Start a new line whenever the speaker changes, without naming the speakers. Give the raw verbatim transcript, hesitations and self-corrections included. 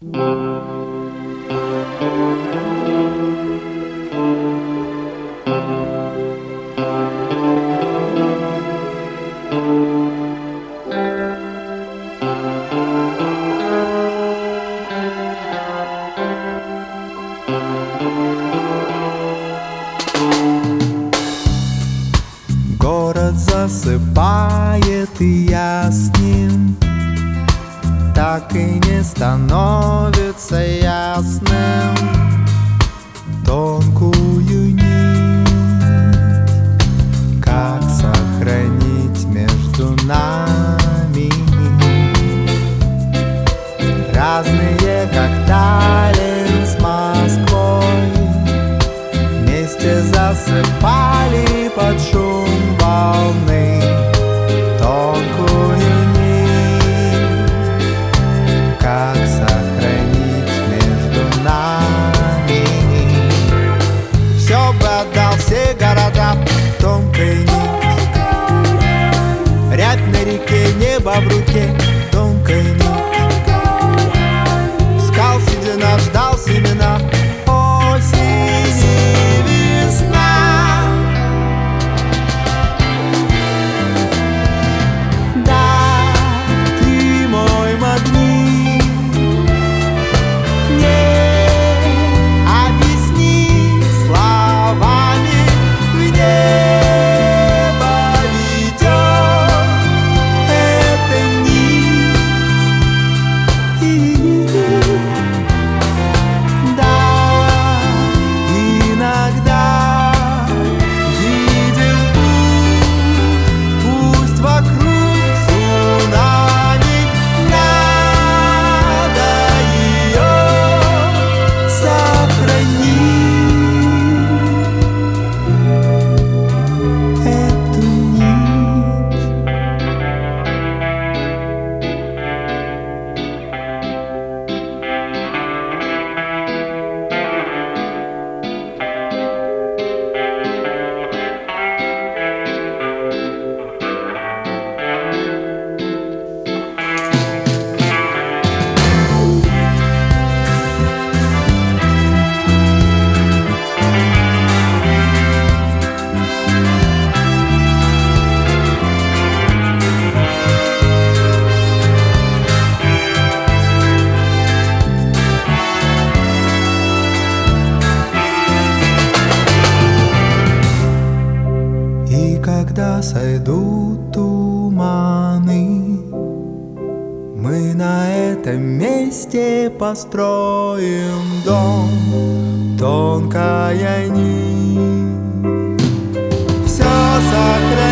Город засыпает, и я с ним. Так и не становится ясным тонкую нить, как сохранить между нами. Разные, как Таллин с Москвой, вместе засыпали под шум волны тонкую нить, как сохранить между нами. Все бы отдал, все города, тонкая нить, рябь на реке, небо в руке, тонкая нить. Скал седина, ждал семена осени, весна. Да, ты мой магнит, не объяснить словами, в небо ведет эта нить. Да, иногда видим путь, пусть вокруг цунами. Надо ее сохранить, эту нить. И когда сойдут туманы, мы на этом месте построим дом, тонкая нить. Все сохранится.